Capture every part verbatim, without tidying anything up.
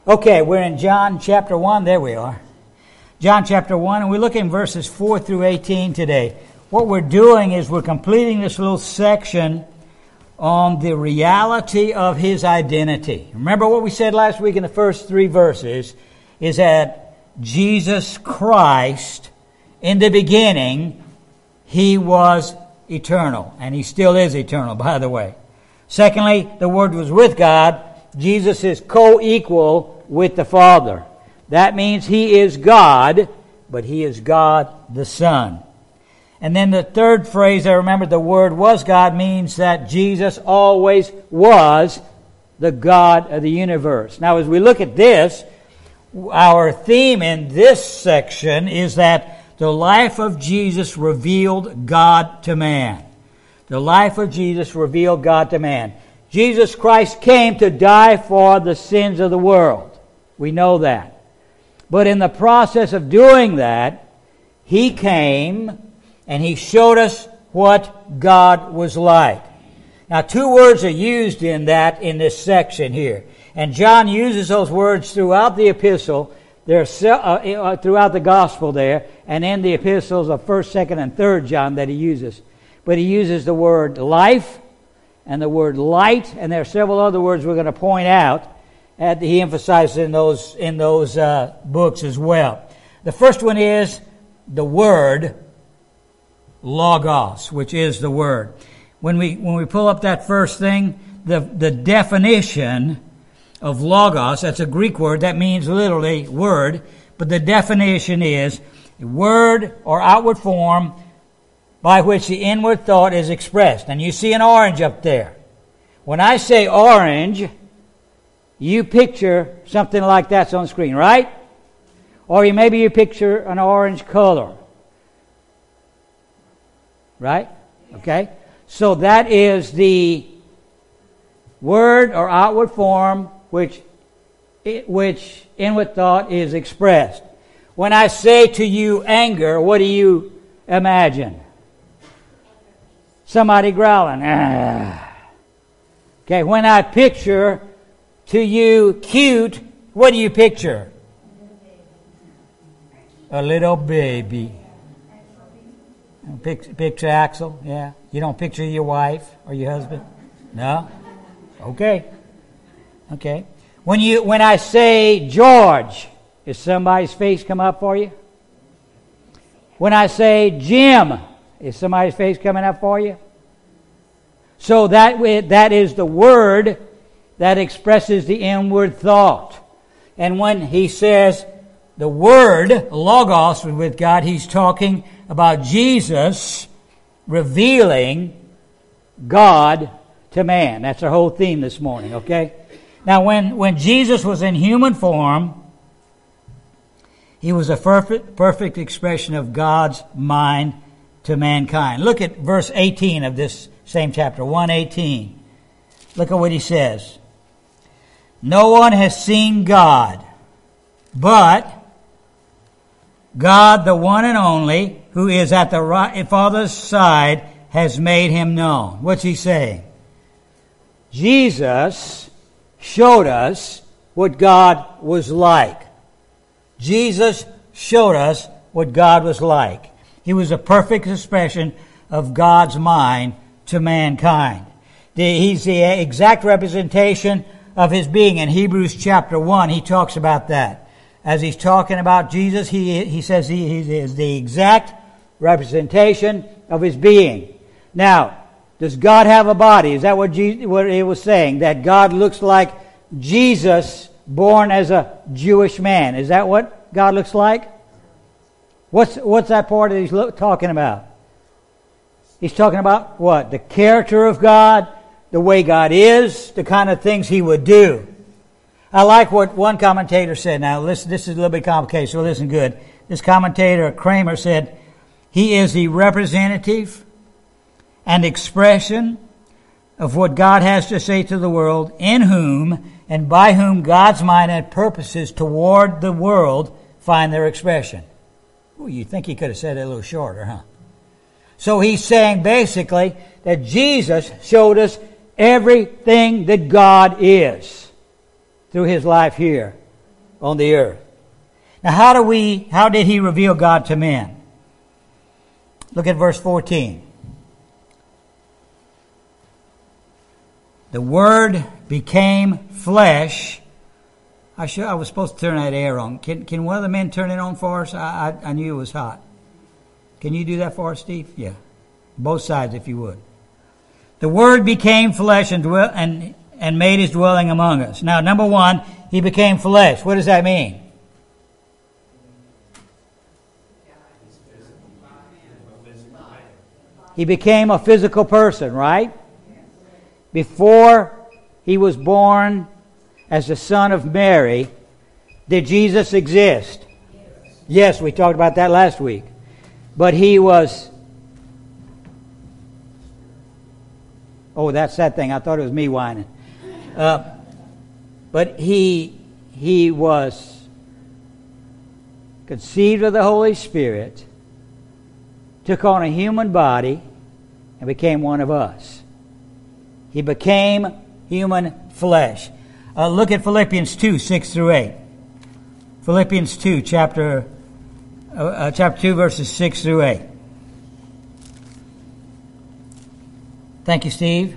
Okay, we're in John chapter one. There we are. John chapter one, and we're looking at verses four through eighteen today. What we're doing is we're completing this little section on the reality of his identity. Remember what we said last week in the first three verses is that Jesus Christ, in the beginning, he was eternal, and he still is eternal, by the way. Secondly, the Word was with God. Jesus is co-equal with the Father. That means he is God, but he is God the Son. And then the third phrase, I remember, the Word was God, means that Jesus always was the God of the universe. Now, as we look at this, our theme in this section is that the life of Jesus revealed God to man. The life of Jesus revealed God to man. Jesus Christ came to die for the sins of the world. We know that. But in the process of doing that, he came and he showed us what God was like. Now, two words are used in that in this section here. And John uses those words throughout the epistle. They're uh, throughout the gospel there, and in the epistles of first, second, and third John that he uses. But he uses the word life and the word light, and there are several other words we're going to point out that he emphasizes in those in those uh, books as well. The first one is the word logos, which is the word. When we when we pull up that first thing, the the definition of logos, that's a Greek word that means literally word, but the definition is a word or outward form by which the inward thought is expressed. And you see an orange up there. When I say orange, you picture something like that's on the screen, right? Or you, maybe you picture an orange color. Right? Okay? So that is the word or outward form which, which inward thought is expressed. When I say to you anger, what do you imagine? Somebody growling. Ah. Okay, when I picture to you cute, what do you picture? A little baby. Picture, picture Axel, yeah. You don't picture your wife or your husband? No? Okay. Okay. When you when I say George, is somebody's face come up for you? When I say Jim, is somebody's face coming up for you? So that that is the word that expresses the inward thought. And when he says the word, logos, with God, he's talking about Jesus revealing God to man. That's our whole theme this morning, okay? Now, when, when Jesus was in human form, he was a perfect, perfect expression of God's mind to mankind. Look at verse eighteen of this same chapter, one eighteen. Look at what he says. No one has seen God, but God, the one and only, who is at the right, Father's side, has made him known. What's he saying? Jesus showed us what God was like. Jesus showed us what God was like. He was a perfect expression of God's mind to mankind. He's the exact representation of his being. In Hebrews chapter one, he talks about that. As he's talking about Jesus, he he says he, he is the exact representation of his being. Now, does God have a body? Is that what, Jesus, what it was saying? That God looks like Jesus born as a Jewish man. Is that what God looks like? What's what's that part that he's lo- talking about? He's talking about what? The character of God, the way God is, the kind of things he would do. I like what one commentator said. Now, listen, this is a little bit complicated, so listen good. This commentator, Kramer, said, he is the representative and expression of what God has to say to the world, in whom and by whom God's mind and purposes toward the world find their expression. Well, you'd think he could have said it a little shorter, huh? So he's saying basically that Jesus showed us everything that God is through his life here on the earth. Now, how do we, how did he reveal God to men? Look at verse fourteen. The Word became flesh. I should, I was supposed to turn that air on. Can can one of the men turn it on for us? I, I, I knew it was hot. Can you do that for us, Steve? Yeah. Both sides, if you would. The Word became flesh and dwell, and, and made his dwelling among us. Now, number one, he became flesh. What does that mean? He became a physical person, right? Before he was born as the son of Mary, did Jesus exist? Yes, yes, we talked about that last week. But he was... Oh, that's that thing. I thought it was me whining. Uh, but he he was conceived of the Holy Spirit, took on a human body, and became one of us. He became human flesh. Uh, look at Philippians two, six through eight. Philippians two, chapter, uh, uh, chapter two, verses six through eight. Thank you, Steve.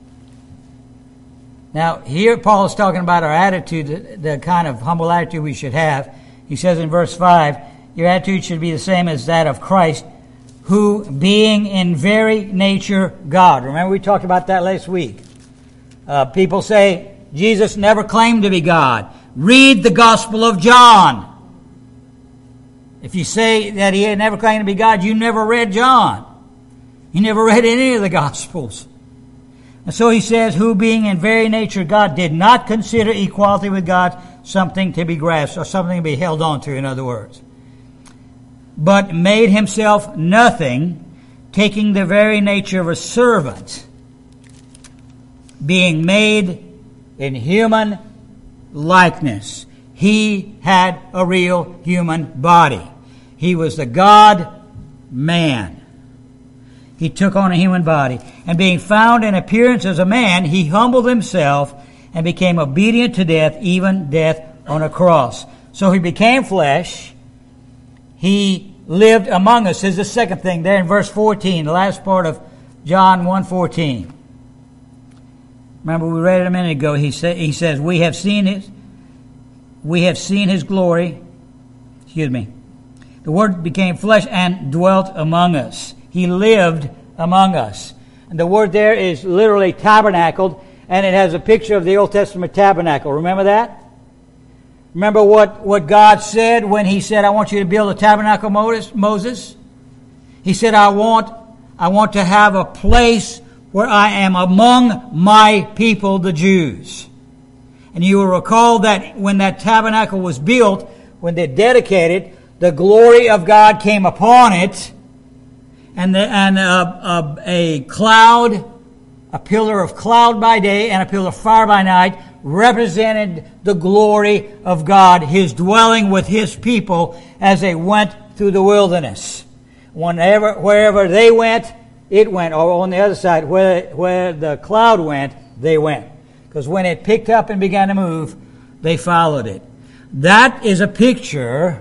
Now, here Paul is talking about our attitude, the, the kind of humble attitude we should have. He says in verse five, your attitude should be the same as that of Christ, who, being in very nature God. Remember we talked about that last week. Uh, people say Jesus never claimed to be God. Read the Gospel of John. If you say that he never claimed to be God, you never read John. You never read any of the Gospels. And so he says, who being in very nature God did not consider equality with God something to be grasped, or something to be held on to, in other words, but made himself nothing, taking the very nature of a servant, being made in human likeness. He had a real human body. He was the God-man. He took on a human body. And being found in appearance as a man, he humbled himself and became obedient to death, even death on a cross. So he became flesh. He lived among us. Is the second thing there in verse fourteen, the last part of John one fourteen. Remember we read it a minute ago. He said, he says, we have seen his, we have seen his glory. Excuse me. The Word became flesh and dwelt among us. He lived among us. And the word there is literally tabernacled, and it has a picture of the Old Testament tabernacle. Remember that? Remember what, what God said when he said, I want you to build a tabernacle, Moses? He said, I want, I want to have a place where I am among my people, the Jews. And you will recall that when that tabernacle was built, when they dedicated, the glory of God came upon it, and, the, and a, a, a cloud, a pillar of cloud by day and a pillar of fire by night, represented the glory of God, his dwelling with his people as they went through the wilderness. Whenever, wherever they went, it went. Or on the other side, where, where the cloud went, they went. Because when it picked up and began to move, they followed it. That is a picture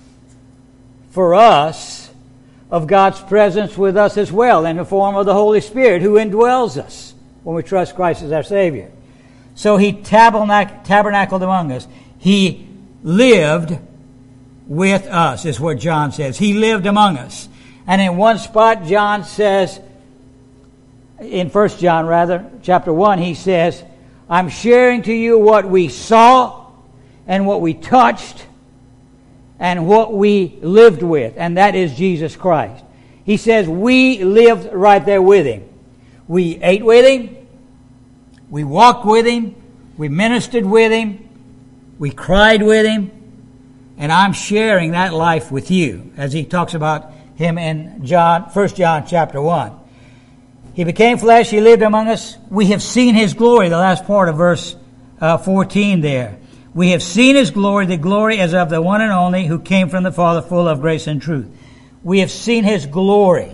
for us of God's presence with us as well, in the form of the Holy Spirit who indwells us when we trust Christ as our Savior. So he tabernac- tabernacled among us. He lived with us, is what John says. He lived among us. And in one spot, John says, in First John rather, chapter one, he says, I'm sharing to you what we saw and what we touched and what we lived with, and that is Jesus Christ. He says we lived right there with him. We ate with him. We walked with him. We ministered with him. We cried with him. And I'm sharing that life with you, as he talks about him in John, First John chapter one. He became flesh. He lived among us. We have seen his glory, the last part of verse uh, fourteen there. We have seen his glory, the glory as of the one and only who came from the Father, full of grace and truth. We have seen his glory.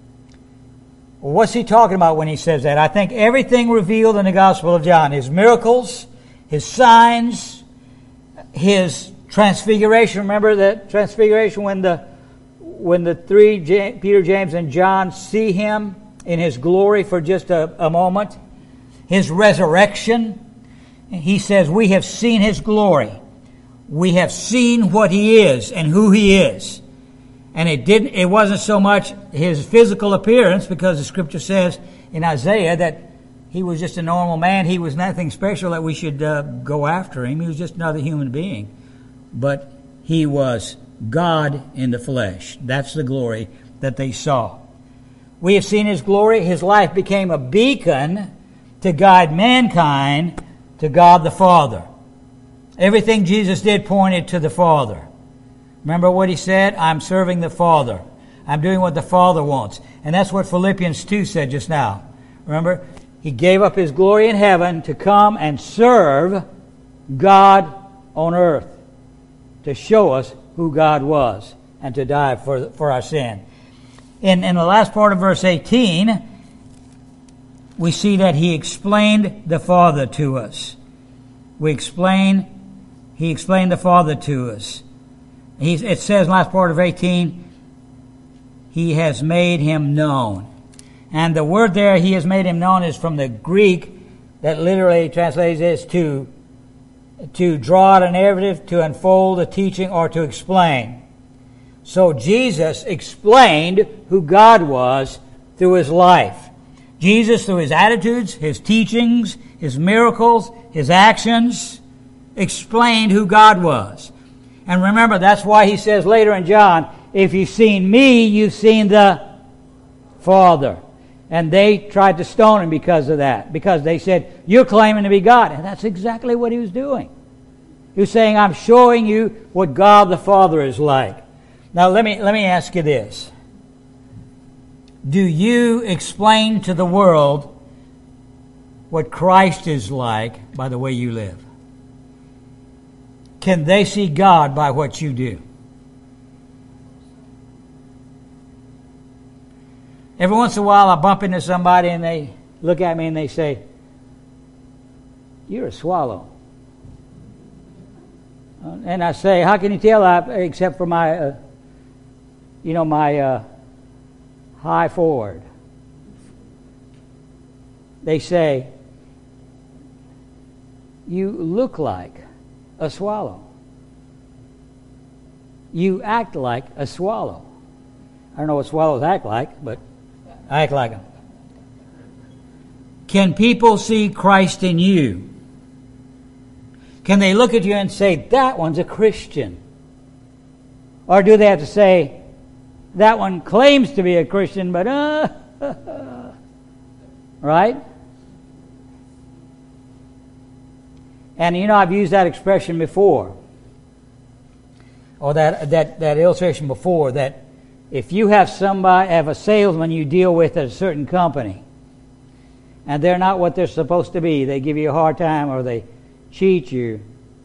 Well, what's he talking about when he says that? I think everything revealed in the Gospel of John, his miracles, his signs, his transfiguration. Remember the transfiguration when the when the three, Peter, James, and John, see him in his glory for just a, a moment. His resurrection. He says, we have seen his glory. We have seen what he is and who he is. And it didn't. It wasn't so much his physical appearance, because the scripture says in Isaiah that he was just a normal man. He was nothing special that we should uh, go after him. He was just another human being. But he was God in the flesh. That's the glory that they saw. We have seen his glory. His life became a beacon to guide mankind to God the Father. Everything Jesus did pointed to the Father. Remember what he said? I'm serving the Father. I'm doing what the Father wants. And that's what Philippians two said just now. Remember? He gave up his glory in heaven to come and serve God on earth, to show us who God was and to die for, for our sin. In, in the last part of verse eighteen, we see that he explained the Father to us. We explain, he explained the Father to us. He's, it says in the last part of eighteen, he has made him known. And the word there, he has made him known, is from the Greek that literally translates this to, to draw out a narrative, to unfold a teaching, or to explain. So Jesus explained who God was through his life. Jesus, through his attitudes, his teachings, his miracles, his actions, explained who God was. And remember, that's why he says later in John, if you've seen me, you've seen the Father. And they tried to stone him because of that. Because they said, you're claiming to be God. And that's exactly what he was doing. He was saying, I'm showing you what God the Father is like. Now let me let me ask you this. Do you explain to the world what Christ is like by the way you live? Can they see God by what you do? Every once in a while I bump into somebody and they look at me and they say, you're a swallow. And I say, how can you tell that except for my, uh, you know, my uh, high forward? They say, you look like a swallow. You act like a swallow. I don't know what swallows act like, but I act like them. Can people see Christ in you? Can they look at you and say, that one's a Christian? Or do they have to say, that one claims to be a Christian, but uh, right? And you know, I've used that expression before, or that that that illustration before, that if you have somebody, have a salesman you deal with at a certain company, and they're not what they're supposed to be, they give you a hard time or they cheat you,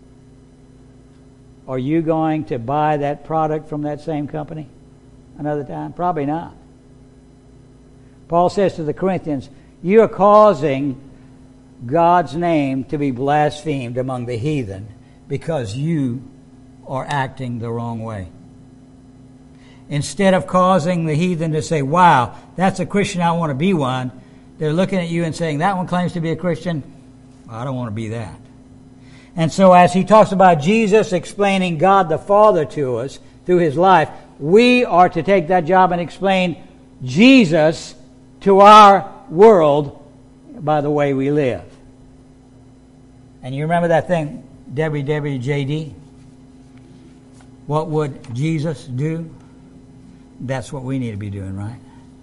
are you going to buy that product from that same company another time? Probably not. Paul says to the Corinthians, you are causing God's name to be blasphemed among the heathen because you are acting the wrong way. Instead of causing the heathen to say, wow, that's a Christian, I want to be one, they're looking at you and saying, that one claims to be a Christian, well, I don't want to be that. And so as he talks about Jesus explaining God the Father to us through his life, we are to take that job and explain Jesus to our world by the way we live. And you remember that thing, W W J D? What would Jesus do? That's what we need to be doing, right?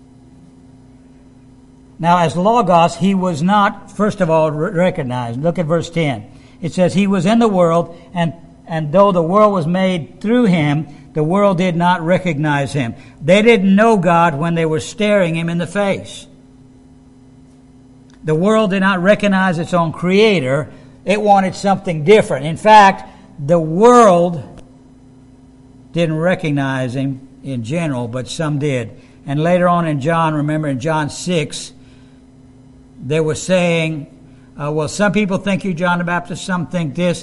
Now, as Logos, he was not, first of all, recognized. Look at verse ten. It says, he was in the world, and, and though the world was made through him, the world did not recognize him. They didn't know God when they were staring him in the face. The world did not recognize its own creator. It wanted something different. In fact, the world didn't recognize him in general, but some did. And later on in John, remember in John six, they were saying, uh, well, some people think you're John the Baptist, some think this.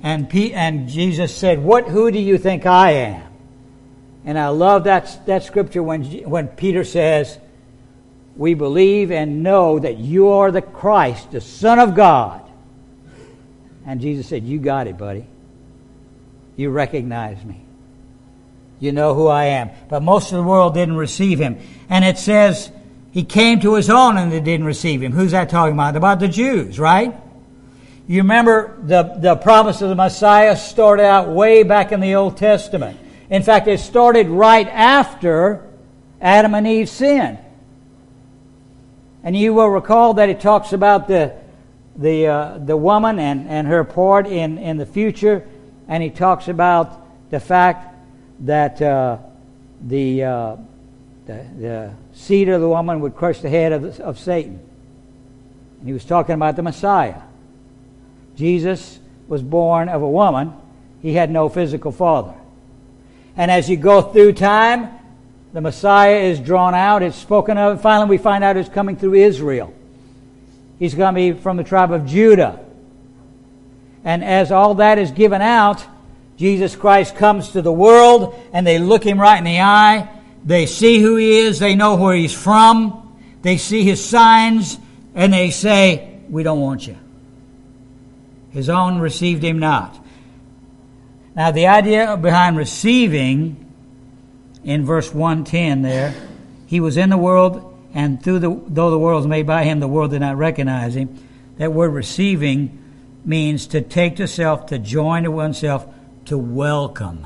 And P, and Jesus said, "What? Who do you think I am?" And I love that that scripture when when Peter says, "We believe and know that you are the Christ, the Son of God." And Jesus said, "You got it, buddy. You recognize me. You know who I am." But most of the world didn't receive him. And it says he came to his own and they didn't receive him. Who's that talking about? About the Jews, right? You remember the, the promise of the Messiah started out way back in the Old Testament. In fact, it started right after Adam and Eve sinned. And you will recall that it talks about the the uh, the woman and, and her part in, in the future. And he talks about the fact that uh, the, uh, the the seed of the woman would crush the head of, of Satan. And he was talking about the Messiah. Jesus was born of a woman. He had no physical father. And as you go through time, the Messiah is drawn out. It's spoken of. Finally, we find out it's coming through Israel. He's going to be from the tribe of Judah. And as all that is given out, Jesus Christ comes to the world, and they look him right in the eye. They see who he is. They know where he's from. They see his signs, and they say, "We don't want you." His own received him not. Now, the idea behind receiving, in verse one ten there, he was in the world, and through the though the world was made by him, the world did not recognize him. That word receiving means to take to self, to join to oneself, to welcome.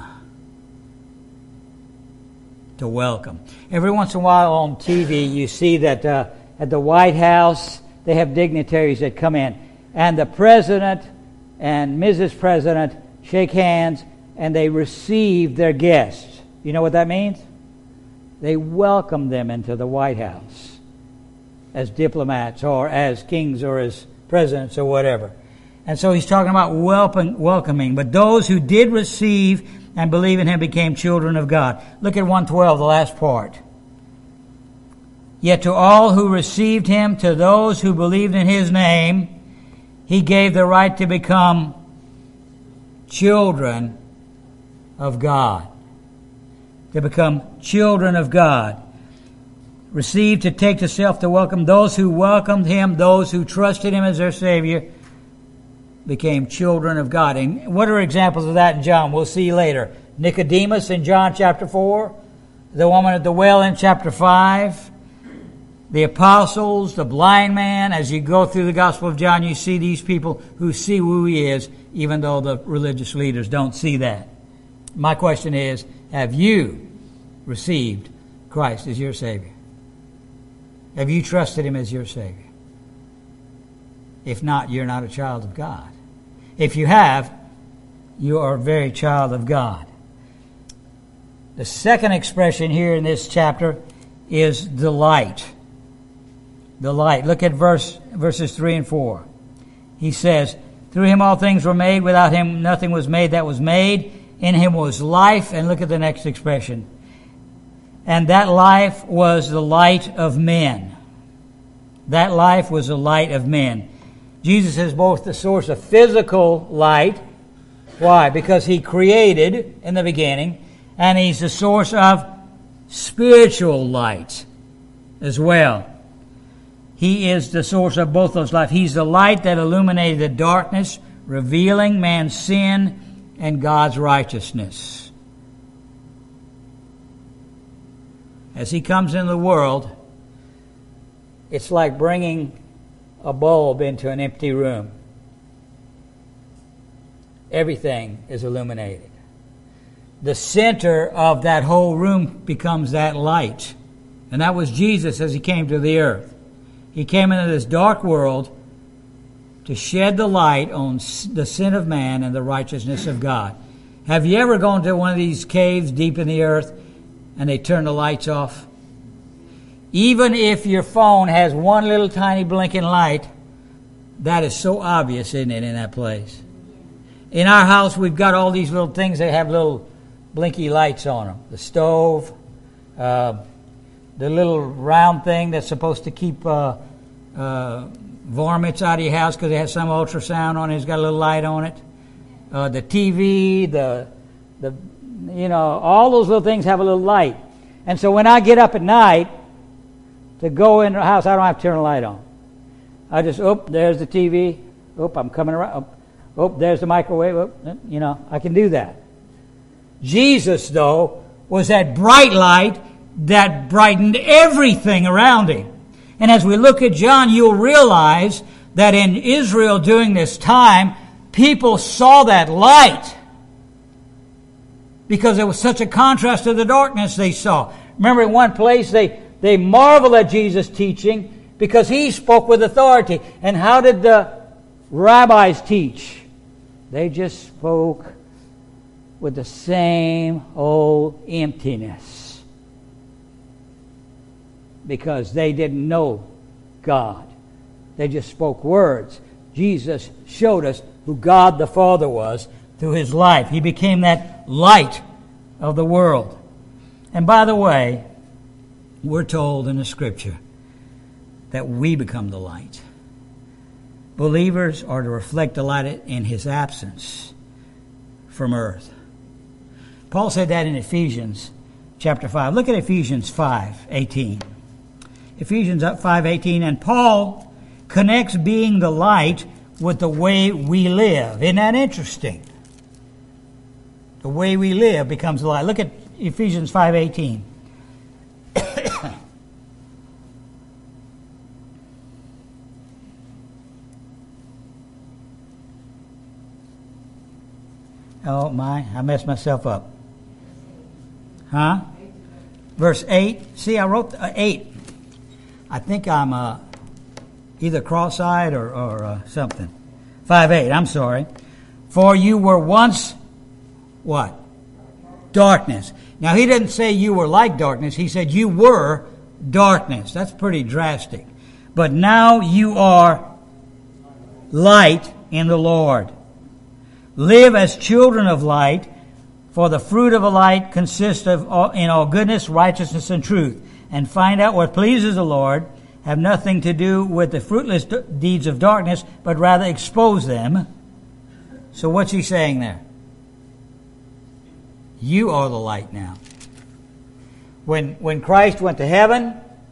To welcome. Every once in a while on T V, you see that uh, at the White House, they have dignitaries that come in. And the president and Missus President shake hands, and they receive their guests. You know what that means? They welcome them into the White House as diplomats or as kings or as presidents or whatever. And so he's talking about welcome, welcoming. But those who did receive and believe in him became children of God. Look at one twelve, the last part. Yet to all who received him, to those who believed in his name, he gave the right to become children of God. To become children of God. Received, to take to self, to welcome. Those who welcomed him, those who trusted him as their Savior, became children of God. And what are examples of that in John? We'll see later. Nicodemus in John chapter four. The woman at the well in chapter five. The apostles, the blind man. As you go through the Gospel of John, you see these people who see who he is, even though the religious leaders don't see that. My question is, have you received Christ as your Savior? Have you trusted him as your Savior? If not, you're not a child of God. If you have, you are a very child of God. The second expression here in this chapter is delight. Delight. Look at verse verses three and four. He says, "Through him all things were made. Without him nothing was made that was made. In him was life." And look at the next expression. "And that life was the light of men." That life was the light of men. Jesus is both the source of physical light. Why? Because he created in the beginning. And he's the source of spiritual light as well. He is the source of both those lights. He's the light that illuminated the darkness, revealing man's sin and God's righteousness. As he comes into the world, it's like bringing a bulb into an empty room. Everything is illuminated. The center of that whole room becomes that light. And that was Jesus as he came to the earth. He came into this dark world to shed the light on the sin of man and the righteousness of God. Have you ever gone to one of these caves deep in the earth and they turn the lights off? Even if your phone has one little tiny blinking light, that is so obvious, isn't it, in that place? In our house, we've got all these little things that have little blinky lights on them. The stove, uh, the little round thing that's supposed to keep uh, uh, varmints out of your house because it has some ultrasound on it. It's got a little light on it. uh, the T V, the the you know, all those little things have a little light. And so when I get up at night to go in the house, I don't have to turn the light on. I just, oh, there's the T V. Oh, I'm coming around. Oh, oh there's the microwave. Oh, you know, I can do that. Jesus, though, was that bright light that brightened everything around him. And as we look at John, you'll realize that in Israel during this time, people saw that light because there was such a contrast to the darkness they saw. Remember, in one place, they, they marveled at Jesus' teaching because he spoke with authority. And how did the rabbis teach? They just spoke with the same old emptiness because they didn't know God. They just spoke words. Jesus showed us who God the Father was through his life. He became that light of the world. And by the way, we're told in the Scripture that we become the light. Believers are to reflect the light in his absence from earth. Paul said that in Ephesians chapter five. Look at Ephesians five eighteen. Ephesians five eighteen, and Paul connects being the light with the way we live. Isn't that interesting? The way we live becomes the light. Look at Ephesians five eighteen. Oh my, I messed myself up. Huh? Verse eight. See, I wrote uh, eight. I think I'm uh, either cross-eyed or, or uh, something. five eight, I'm sorry. For you were once, what? Darkness. Now, he didn't say you were like darkness. He said you were darkness. That's pretty drastic. But now you are light in the Lord. Live as children of light, for the fruit of a light consists of all, in all goodness, righteousness, and truth. And find out what pleases the Lord. Have nothing to do with the fruitless d- deeds of darkness, but rather expose them. So what's he saying there? You are the light now. When, when Christ went to heaven,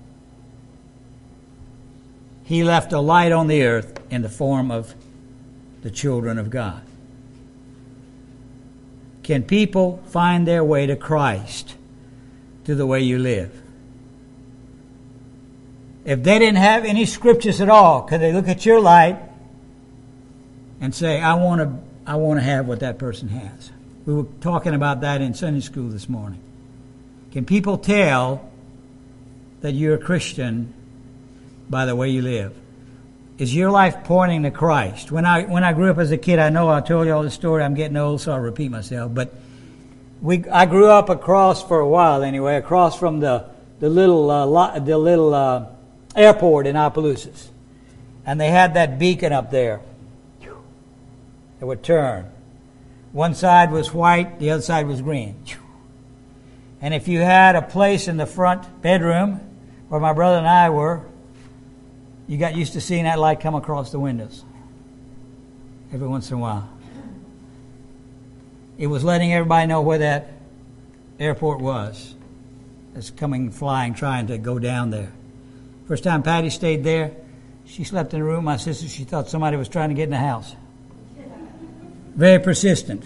he left a light on the earth in the form of the children of God. Can people find their way to Christ through the way you live? If they didn't have any scriptures at all, could they look at your light and say, I want to I want to have what that person has? We were talking about that in Sunday school this morning. Can people tell that you're a Christian by the way you live? Is your life pointing to Christ? When I when I grew up as a kid, I know I told you all this story. I'm getting old, so I'll repeat myself. But we I grew up across, for a while anyway, across from the the little uh, the little uh, airport in Opelousas, and they had that beacon up there. It would turn. One side was white, the other side was green. And if you had a place in the front bedroom where my brother and I were, you got used to seeing that light come across the windows every once in a while. It was letting everybody know where that airport was that's coming flying, trying to go down there. First time Patty stayed there, she slept in a room. My sister, she thought somebody was trying to get in the house. Very persistent.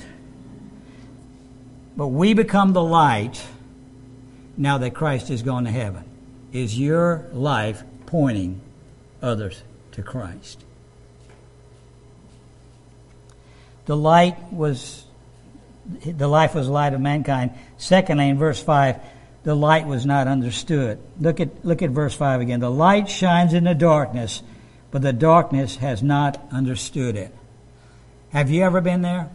But we become the light now that Christ is gone to heaven. Is your life pointing others to Christ? The light was, the life was the light of mankind. Secondly, in verse five, the light was not understood. Look at look at verse five again. The light shines in the darkness, but the darkness has not understood it. Have you ever been there?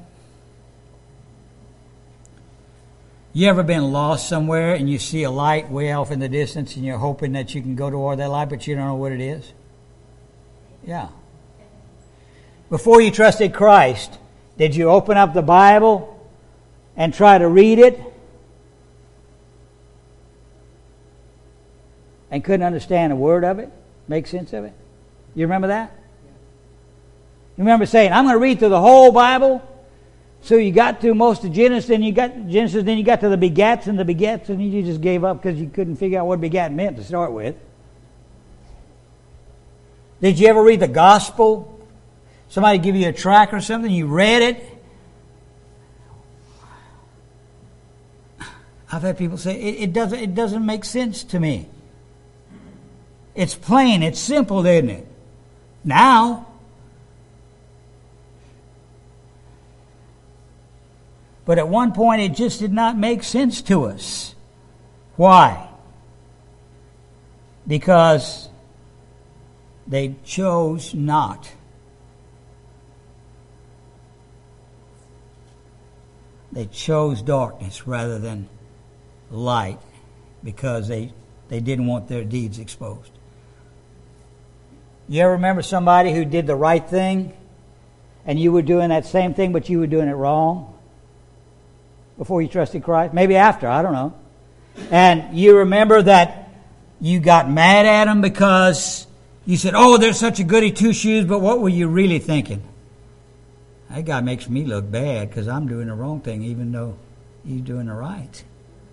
You ever been lost somewhere and you see a light way off in the distance and you're hoping that you can go toward that light, but you don't know what it is? Yeah. Before you trusted Christ, did you open up the Bible and try to read it and couldn't understand a word of it? Make sense of it? You remember that? You remember saying, I'm going to read through the whole Bible, So you got through most of Genesis, then you got Genesis, then you got to the begats and the begats, and you just gave up because you couldn't figure out what begat meant to start with. Did you ever read the gospel? Somebody give you a tract or something, you read it. I've had people say, it, it doesn't it doesn't make sense to me. It's plain, it's simple, isn't it? Now, but at one point it just did not make sense to us. Why? Because they chose not. They chose darkness rather than light because they, they didn't want their deeds exposed. You ever remember somebody who did the right thing and you were doing that same thing but you were doing it wrong? Before you trusted Christ? Maybe after, I don't know. And you remember that you got mad at him because you said, oh, they're such a goody two-shoes, but what were you really thinking? That guy makes me look bad because I'm doing the wrong thing even though he's doing the right.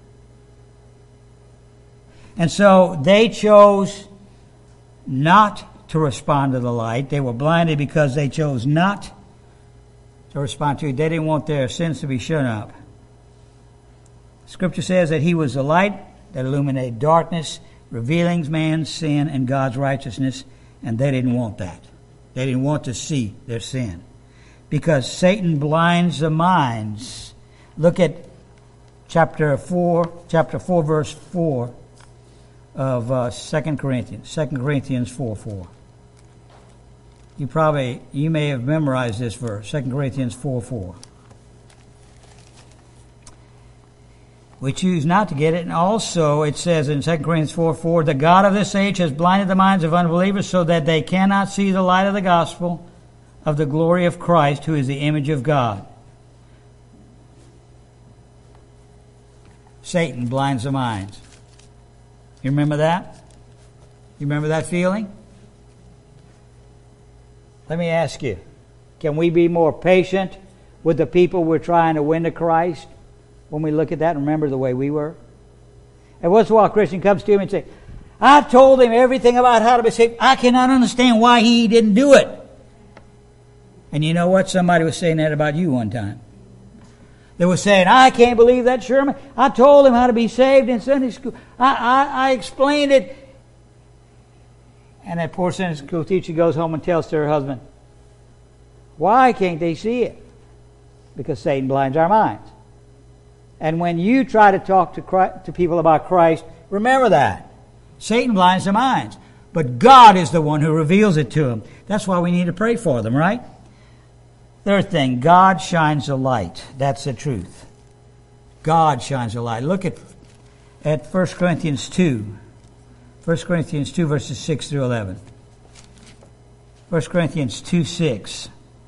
And so they chose not to respond to the light. They were blinded because they chose not to respond to it. They didn't want their sins to be shown up. Scripture says that he was the light that illuminated darkness, revealing man's sin and God's righteousness, and they didn't want that. They didn't want to see their sin. Because Satan blinds the minds. Look at chapter four, chapter four, verse four of uh, Second Corinthians. Second Corinthians four four. You probably, you may have memorized this verse, Second Corinthians four four. We choose not to get it. And also it says in Second Corinthians four four, the God of this age has blinded the minds of unbelievers so that they cannot see the light of the gospel of the glory of Christ, who is the image of God. Satan blinds the minds. You remember that? You remember that feeling? Let me ask you, can we be more patient with the people we're trying to win to Christ? When we look at that and remember the way we were. And once in a while a Christian comes to him and says, I've told him everything about how to be saved. I cannot understand why he didn't do it. And you know what? Somebody was saying that about you one time. They were saying, I can't believe that Sherman. I told him how to be saved in Sunday school. I, I, I explained it. And that poor Sunday school teacher goes home and tells to her husband, why can't they see it? Because Satan blinds our minds. And when you try to talk to Christ, to people about Christ, remember that. Satan blinds their minds. But God is the one who reveals it to them. That's why we need to pray for them, right? Third thing, God shines a light. That's the truth. God shines a light. Look at, at First Corinthians two. First Corinthians two, verses six through eleven. First Corinthians two, six.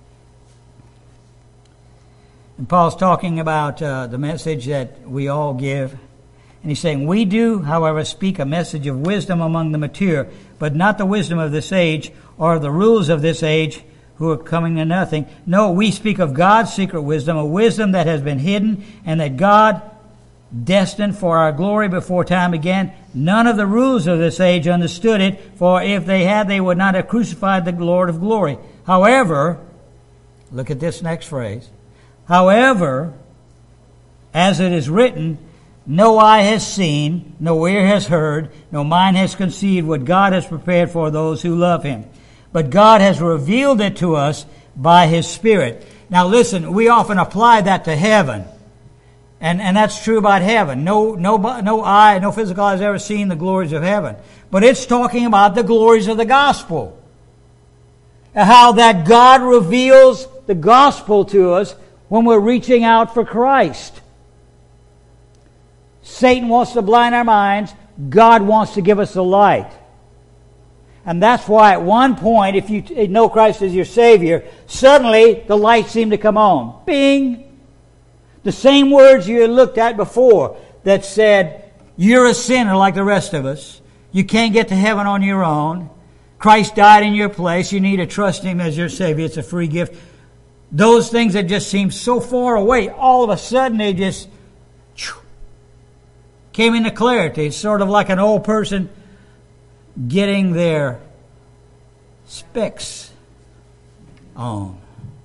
And Paul's talking about uh, the message that we all give. And he's saying, we do, however, speak a message of wisdom among the mature, but not the wisdom of this age or the rules of this age who are coming to nothing. No, we speak of God's secret wisdom, a wisdom that has been hidden and that God destined for our glory before time began. None of the rules of this age understood it, for if they had, they would not have crucified the Lord of glory. However, look at this next phrase. However, as it is written, no eye has seen, no ear has heard, no mind has conceived what God has prepared for those who love Him. But God has revealed it to us by His Spirit. Now listen, we often apply that to heaven. And, and that's true about heaven. No, no, no eye, no physical eye has ever seen the glories of heaven. But it's talking about the glories of the gospel. How that God reveals the gospel to us when we're reaching out for Christ. Satan wants to blind our minds. God wants to give us the light. And that's why at one point, if you know Christ as your Savior, suddenly the light seemed to come on. Bing! The same words you had looked at before that said, you're a sinner like the rest of us. You can't get to heaven on your own. Christ died in your place. You need to trust Him as your Savior. It's a free gift. those things that just seem so far away, all of a sudden they just came into clarity. It's sort of like an old person getting their specs on.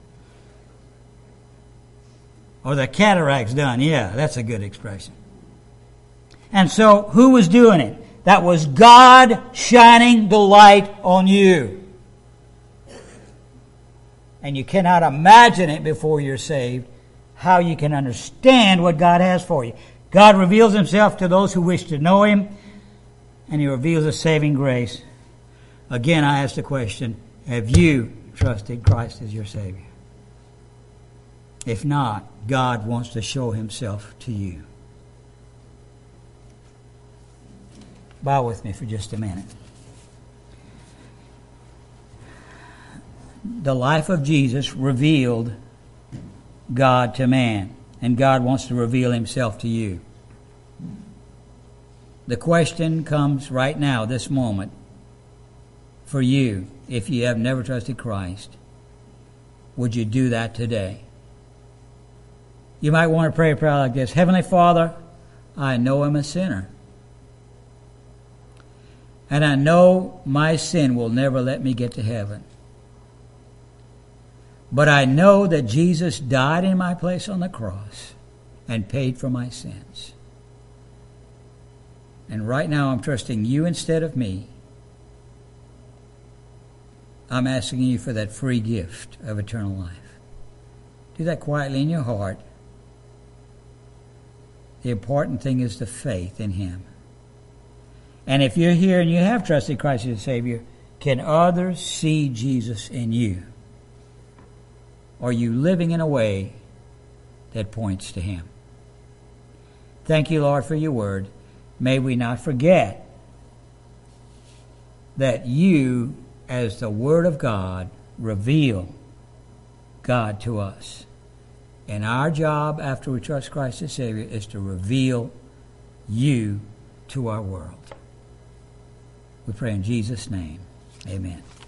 Or the cataracts done. Yeah, that's a good expression. And so, who was doing it? That was God shining the light on you. And you cannot imagine it before you're saved, how you can understand what God has for you. God reveals Himself to those who wish to know Him, and He reveals a saving grace. Again, I ask the question, have you trusted Christ as your Savior? If not, God wants to show Himself to you. Bow with me for just a minute. The life of Jesus revealed God to man, and God wants to reveal Himself to you. The question comes right now, this moment, for you, if you have never trusted Christ. Would you do that today? You might want to pray a prayer like this. Heavenly Father, I know I'm a sinner. And I know my sin will never let me get to heaven. But I know that Jesus died in my place on the cross and paid for my sins. And right now I'm trusting you instead of me. I'm asking you for that free gift of eternal life. Do that quietly in your heart. The important thing is the faith in Him. And if you're here and you have trusted Christ as your Savior, can others see Jesus in you? Are you living in a way that points to Him? Thank you, Lord, for your word. May we not forget that you, as the Word of God, reveal God to us. And our job after we trust Christ as Savior is to reveal you to our world. We pray in Jesus' name. Amen.